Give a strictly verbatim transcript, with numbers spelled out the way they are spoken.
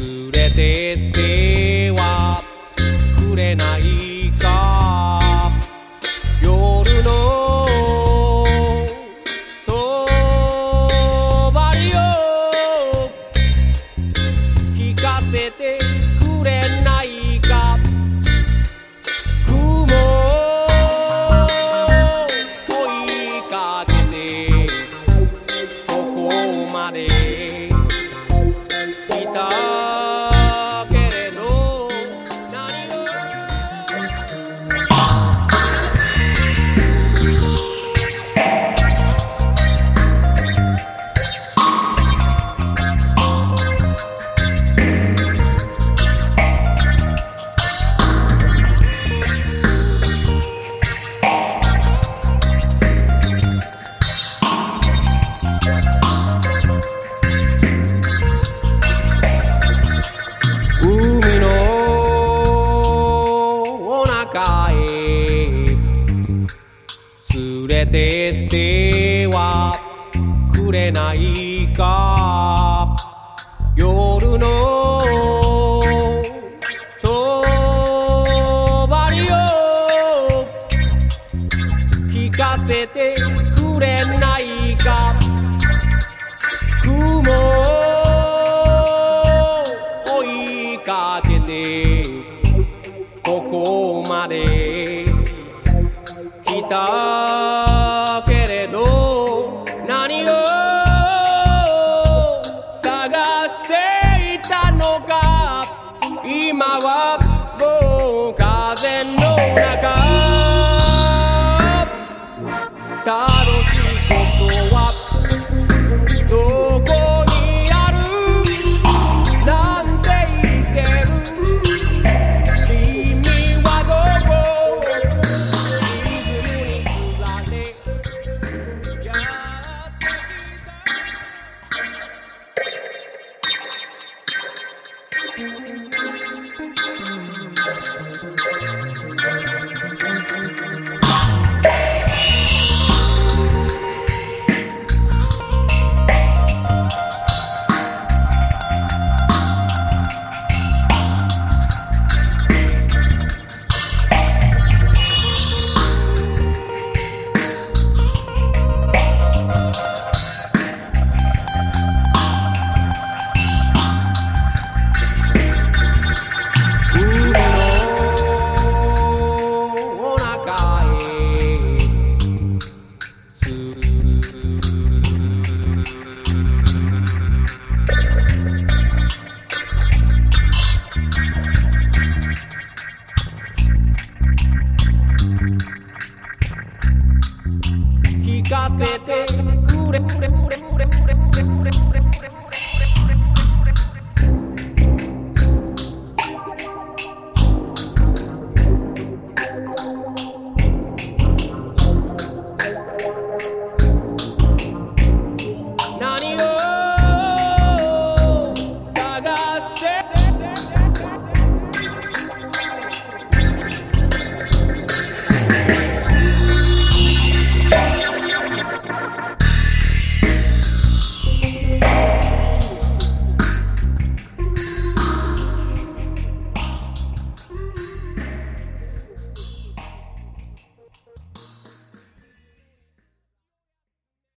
連れてってはくれないか、夜のとばりを聞かせてくれないか、雲追いかけてここまで来たけれど何を海のお中へ連れてってはくれないか、夜のとばりを聞かせてくれないか、雲追いかけてここまで来たけれど何を探していたのか、今はもう風の中、楽しいことはどこにあるなんて言ってる、君はどこリズムにつられやってきた。